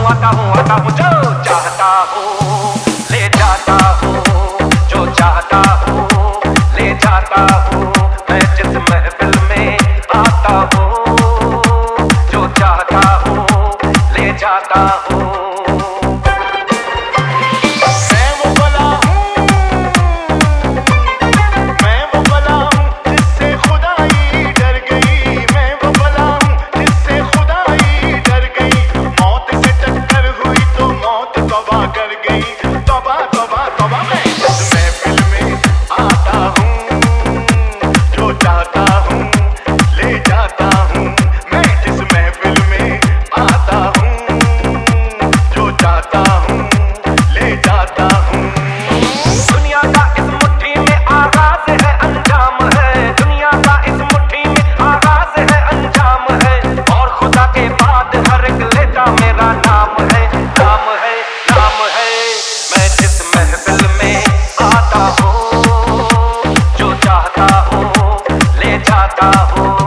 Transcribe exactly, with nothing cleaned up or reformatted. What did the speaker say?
हूँ आता हूँ आता हूँ जो चाहता हूँ ले जाता हूँ, जो चाहता हूँ ले जाता हूँ। मैं जिस महफिल में आता हूँ, जो चाहता हूँ ले जाता हूँ। मेरा नाम है, नाम है, नाम है। मैं जिस महफिल में आता हूँ, जो चाहता हूँ ले जाता हूँ।